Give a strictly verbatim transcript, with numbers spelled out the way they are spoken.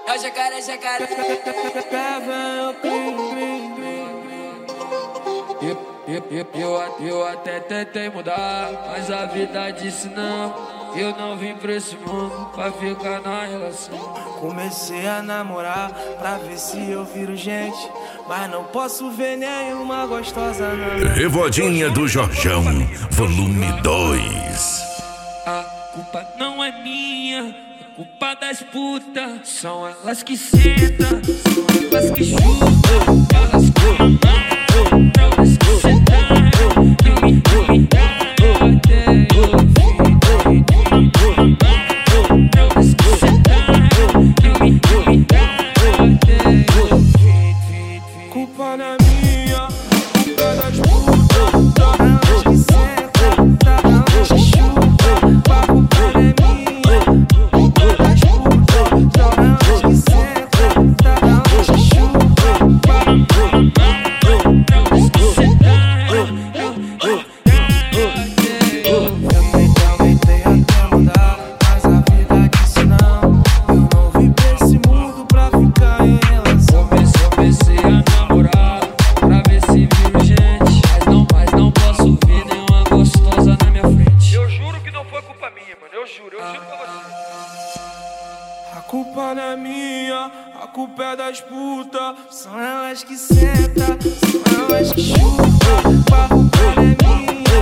É o jacaré, jacaré. Eu, eu, eu, eu, eu até tentei mudar, mas a vida disse não. Eu não vim pra esse mundo pra ficar na relação. Comecei a namorar pra ver se eu viro gente, mas não posso ver nenhuma gostosa não. Revodinha do Jorjão, volume dois. A culpa não é minha, é culpa das putas. São elas que sentam, são elas que chutam, elas que mamam, elas que sentaram, eu me duvidaram até eu vi. Elas que sentaram, eu me duvidaram até eu vi. Culpa não é minha, culpa é das putas. Elas que sentam, elas que chutam. A culpa não é minha, culpa é das putas. Elas que sentam, elas que chutam. Elas que sentaram, a culpa não é minha, a culpa é das putas. São elas que sentam, são elas que chutam. A culpa não é minha.